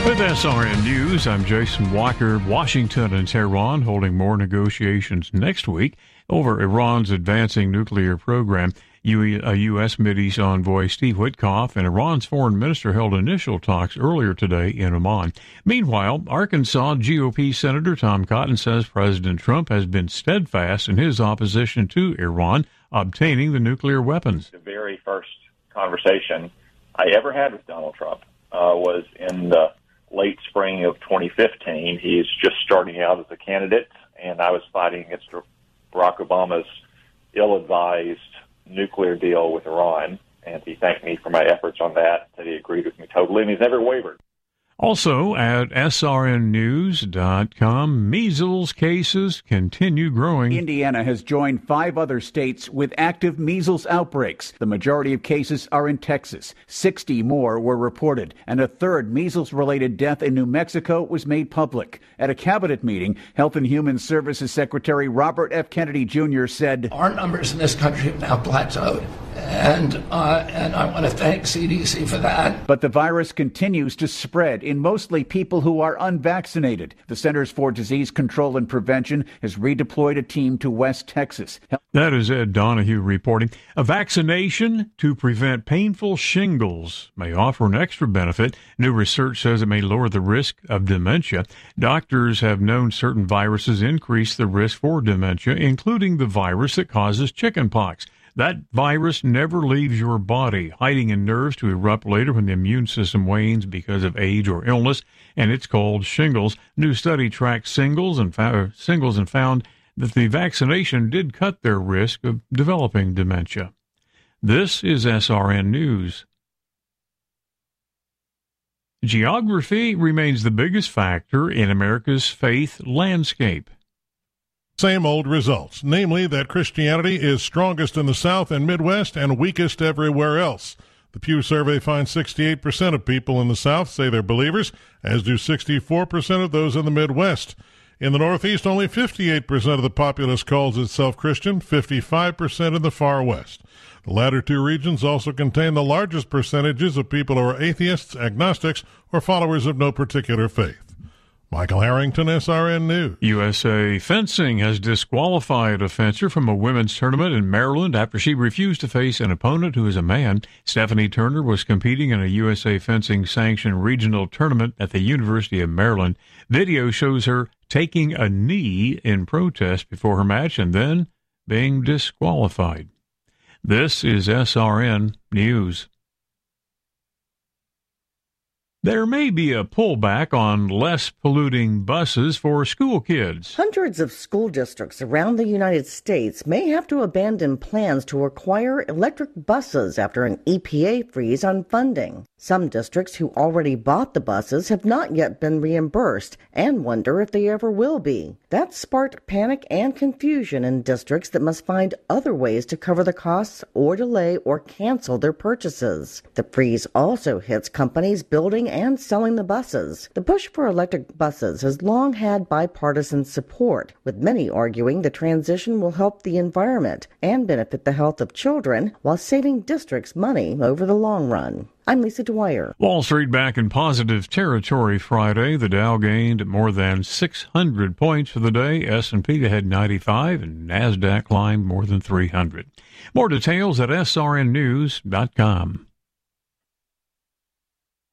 With SRN News, I'm Jason Walker. Washington and Tehran holding more negotiations next week over Iran's advancing nuclear program. U.S. Mideast envoy Steve Witkoff and Iran's foreign minister held initial talks earlier today in Amman. Meanwhile, Arkansas GOP Senator Tom Cotton says President Trump has been steadfast in his opposition to Iran obtaining the nuclear weapons. The very first conversation I ever had with Donald Trump was in the late spring of 2015. He's just starting out as a candidate, and I was fighting against Barack Obama's ill-advised nuclear deal with Iran, and he thanked me for my efforts on that, that he agreed with me totally, and he's never wavered. Also at srnnews.com, measles cases continue growing. Indiana has joined 5 other states with active measles outbreaks. The majority of cases are in Texas. 60 more were reported, and a third measles-related death in New Mexico was made public. At a cabinet meeting, Health and Human Services Secretary Robert F. Kennedy Jr. said, "Our numbers in this country have now plateaued, and I want to thank CDC for that." But the virus continues to spread in mostly people who are unvaccinated. The Centers for Disease Control and Prevention has redeployed a team to West Texas. That is Ed Donahue reporting. A vaccination to prevent painful shingles may offer an extra benefit. New research says it may lower the risk of dementia. Doctors have known certain viruses increase the risk for dementia, including the virus that causes chickenpox. That virus never leaves your body, hiding in nerves to erupt later when the immune system wanes because of age or illness, and it's called shingles. New study tracked singles and found that the vaccination did cut their risk of developing dementia. This is SRN News. Geography remains the biggest factor in America's faith landscape. Same old results, namely that Christianity is strongest in the South and Midwest and weakest everywhere else. The Pew survey finds 68% of people in the South say they're believers, as do 64% of those in the Midwest. In the Northeast, only 58% of the populace calls itself Christian, 55% in the far West. The latter two regions also contain the largest percentages of people who are atheists, agnostics, or followers of no particular faith. Michael Harrington, SRN News. USA Fencing has disqualified a fencer from a women's tournament in Maryland after she refused to face an opponent who is a man. Stephanie Turner was competing in a USA Fencing sanctioned regional tournament at the University of Maryland. Video shows her taking a knee in protest before her match and then being disqualified. This is SRN News. There may be a pullback on less polluting buses for school kids. Hundreds of school districts around the United States may have to abandon plans to acquire electric buses after an EPA freeze on funding. Some districts who already bought the buses have not yet been reimbursed and wonder if they ever will be. That sparked panic and confusion in districts that must find other ways to cover the costs or delay or cancel their purchases. The freeze also hits companies building and selling the buses. The push for electric buses has long had bipartisan support, with many arguing the transition will help the environment and benefit the health of children while saving districts money over the long run. I'm Lisa Dwyer. Wall Street back in positive territory Friday. The Dow gained more than 600 points for the day. S&P had 95 and NASDAQ climbed more than 300. More details at srnnews.com.